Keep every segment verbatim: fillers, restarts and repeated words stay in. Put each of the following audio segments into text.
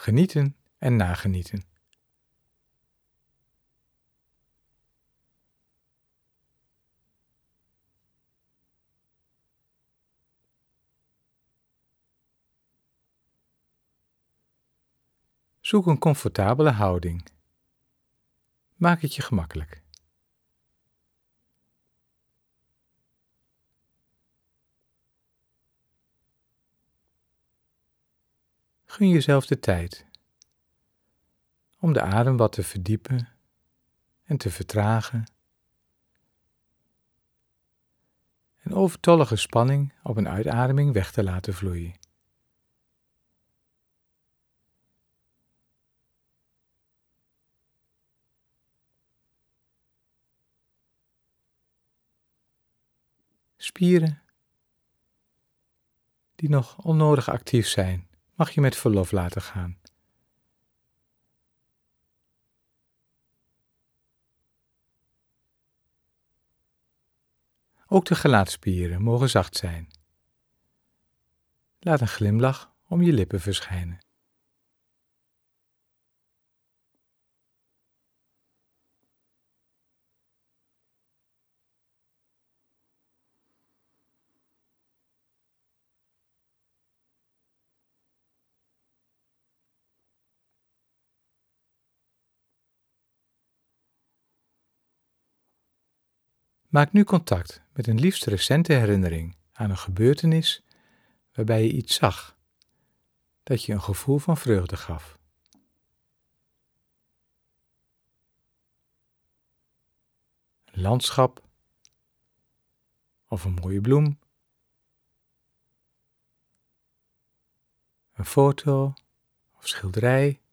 Genieten en nagenieten. Zoek een comfortabele houding. Maak het je gemakkelijk. Gun jezelf de tijd om de adem wat te verdiepen en te vertragen en overtollige spanning op een uitademing weg te laten vloeien. Spieren die nog onnodig actief zijn, mag je met verlof laten gaan. Ook de gelaatspieren mogen zacht zijn. Laat een glimlach om je lippen verschijnen. Maak nu contact met een liefst recente herinnering aan een gebeurtenis waarbij je iets zag dat je een gevoel van vreugde gaf. Een landschap of een mooie bloem, een foto of schilderij,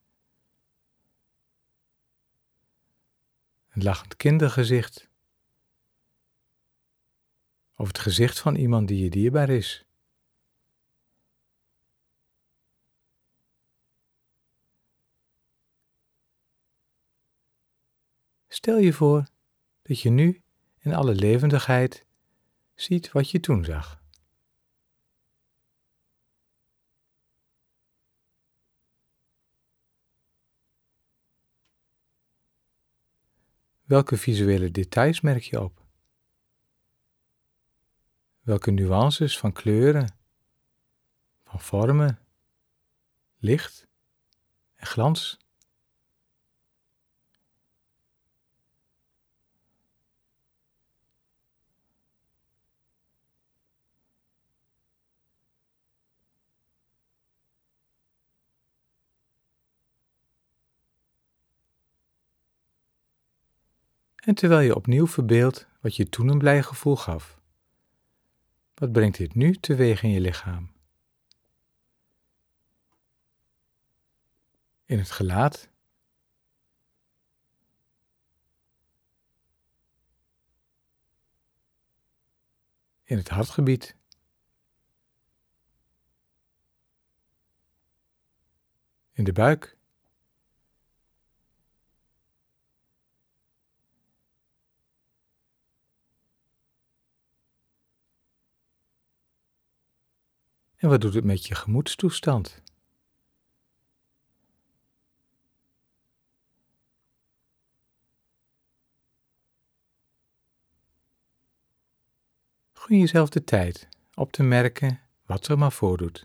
een lachend kindergezicht of het gezicht van iemand die je dierbaar is. Stel je voor dat je nu in alle levendigheid ziet wat je toen zag. Welke visuele details merk je op? Welke nuances van kleuren, van vormen, licht en glans? En terwijl je opnieuw verbeeldt wat je toen een blij gevoel gaf, wat brengt dit nu teweeg in je lichaam? In het gelaat, in het hartgebied, in de buik, en wat doet het met je gemoedstoestand? Gun jezelf de tijd op te merken wat zich maar voordoet.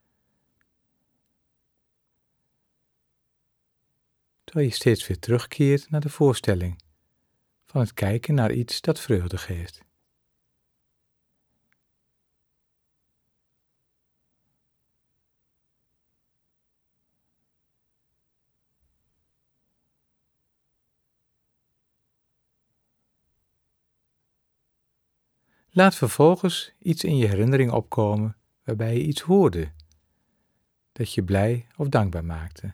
Terwijl je steeds weer terugkeert naar de voorstelling van het kijken naar iets dat vreugde geeft. Laat vervolgens iets in je herinnering opkomen waarbij je iets hoorde dat je blij of dankbaar maakte.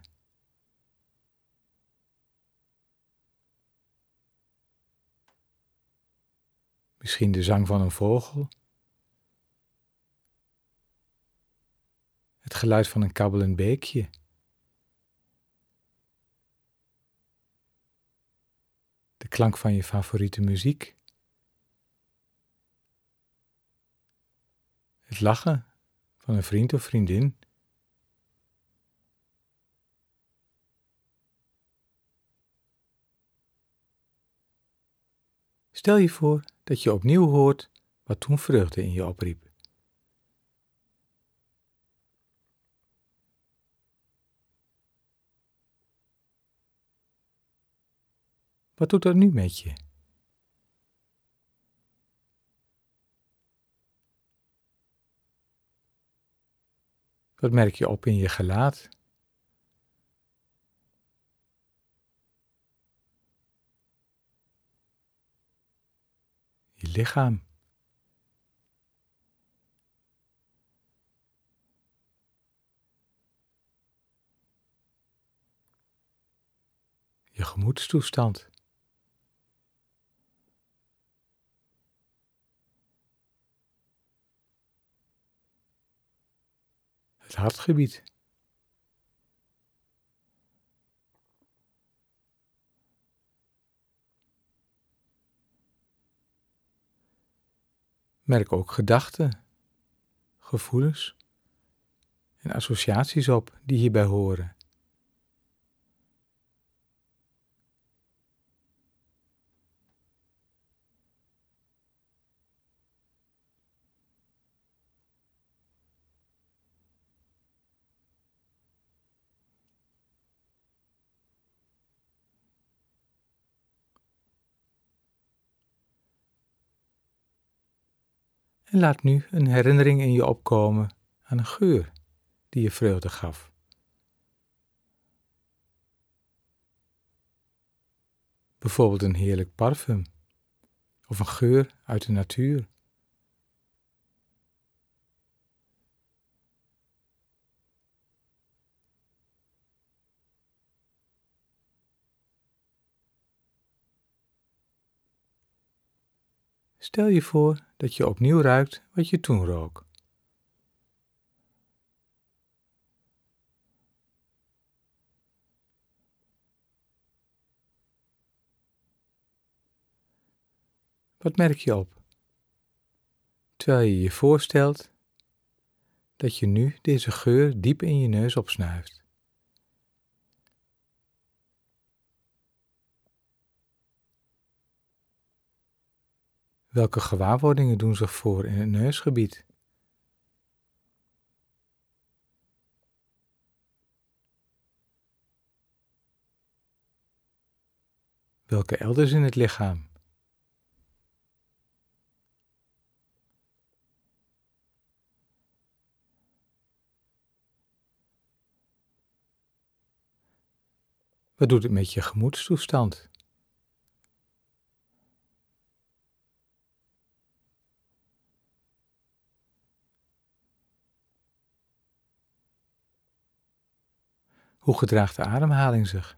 Misschien de zang van een vogel, het geluid van een kabbelend beekje, de klank van je favoriete muziek, het lachen van een vriend of vriendin. Stel je voor dat je opnieuw hoort wat toen vreugde in je opriep. Wat doet dat nu met je? Wat merk je op in je gelaat? Je lichaam? Je gemoedstoestand? Het hartgebied? Merk ook gedachten, gevoelens en associaties op die hierbij horen. En laat nu een herinnering in je opkomen aan een geur die je vreugde gaf. Bijvoorbeeld een heerlijk parfum of een geur uit de natuur. Stel je voor dat je opnieuw ruikt wat je toen rook. Wat merk je op? Terwijl je je voorstelt dat je nu deze geur diep in je neus opsnuift. Welke gewaarwordingen doen zich voor in het neusgebied? Welke elders in het lichaam? Wat doet het met je gemoedstoestand? Hoe gedraagt de ademhaling zich?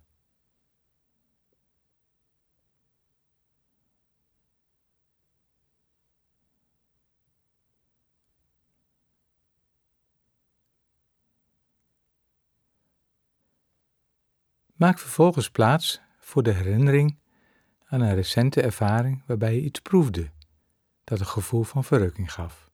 Maak vervolgens plaats voor de herinnering aan een recente ervaring waarbij je iets proefde dat een gevoel van verrukking gaf.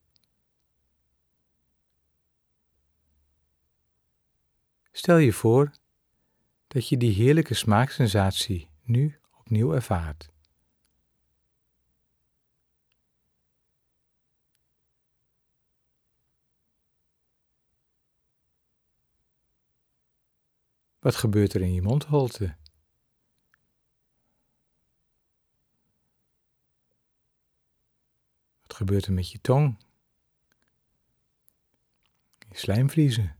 Stel je voor dat je die heerlijke smaaksensatie nu opnieuw ervaart. Wat gebeurt er in je mondholte? Wat gebeurt er met je tong? Je slijmvliezen?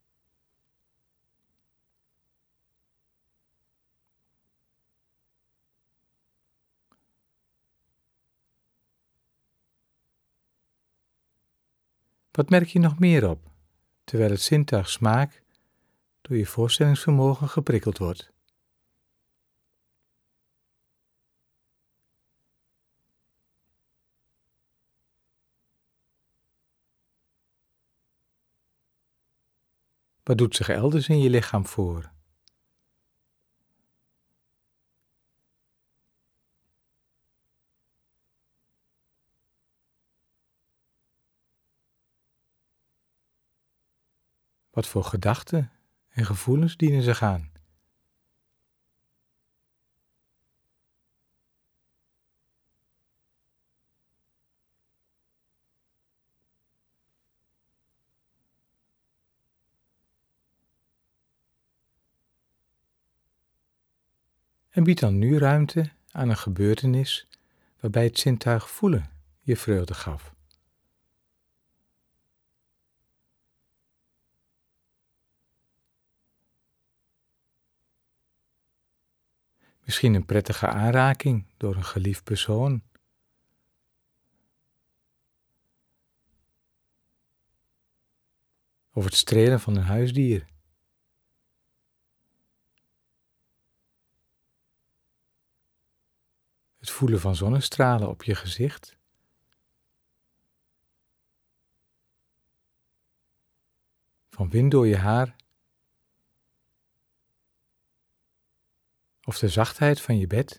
Wat merk je nog meer op, terwijl het zintuig smaak door je voorstellingsvermogen geprikkeld wordt? Wat doet zich elders in je lichaam voor? Wat voor gedachten en gevoelens dienen zich aan? En bied dan nu ruimte aan een gebeurtenis waarbij het zintuig voelen je vreugde gaf. Misschien een prettige aanraking door een geliefd persoon. Of het strelen van een huisdier. Het voelen van zonnestralen op je gezicht. Van wind door je haar. Of de zachtheid van je bed.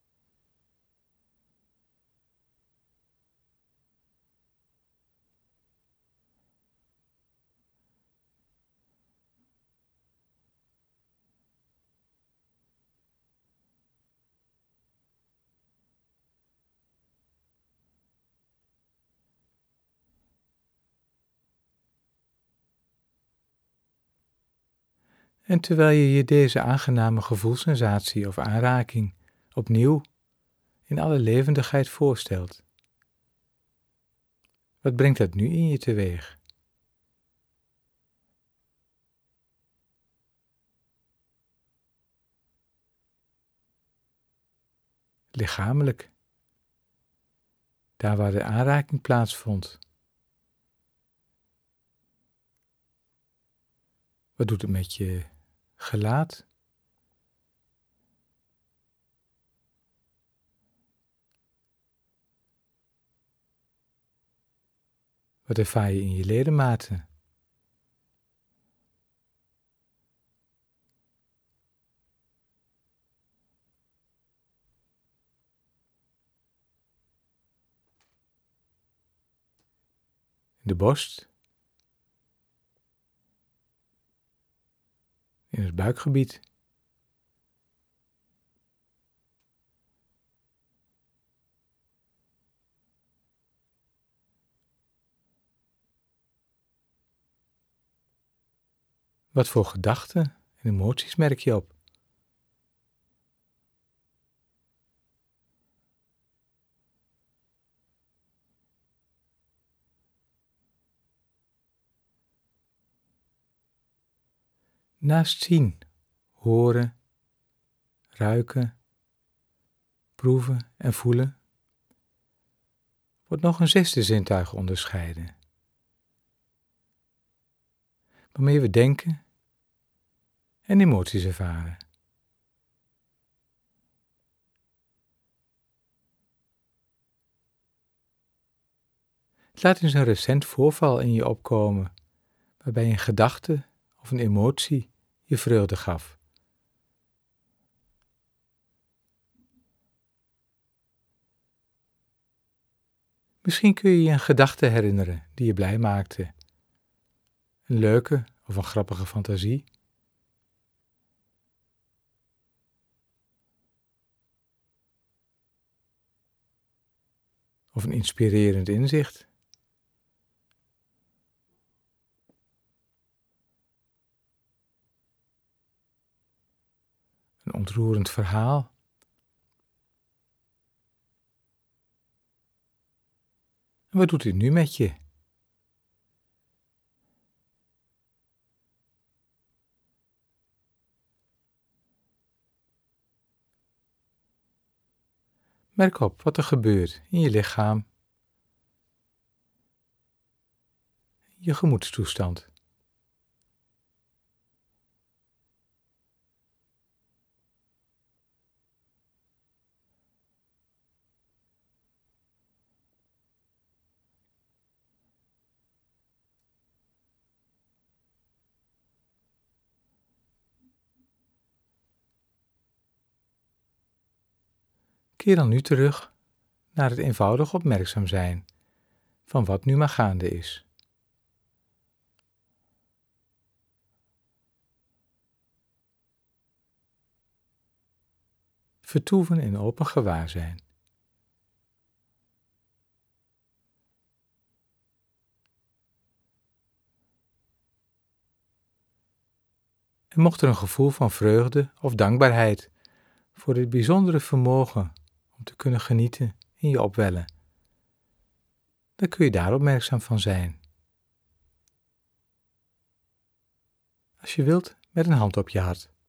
En terwijl je je deze aangename gevoelssensatie of aanraking opnieuw in alle levendigheid voorstelt, wat brengt dat nu in je teweeg? Lichamelijk, daar waar de aanraking plaatsvond. Wat doet het met je gelaat? Wat ervaar je in je ledematen? In de borst? In het buikgebied? Wat voor gedachten en emoties merk je op? Naast zien, horen, ruiken, proeven en voelen, wordt nog een zesde zintuig onderscheiden, waarmee we denken en emoties ervaren. Laat eens een recent voorval in je opkomen, waarbij een gedachte of een emotie je vreugde gaf. Misschien kun je je een gedachte herinneren die je blij maakte. Een leuke of een grappige fantasie. Of een inspirerend inzicht. Een ontroerend verhaal. En wat doet dit nu met je? Merk op wat er gebeurt in je lichaam, je gemoedstoestand. Keer dan nu terug naar het eenvoudig opmerkzaam zijn van wat nu maar gaande is. Vertoeven in open gewaarzijn. En mocht er een gevoel van vreugde of dankbaarheid voor dit bijzondere vermogen om te kunnen genieten in je opwellen, dan kun je daar opmerkzaam van zijn. Als je wilt, met een hand op je hart.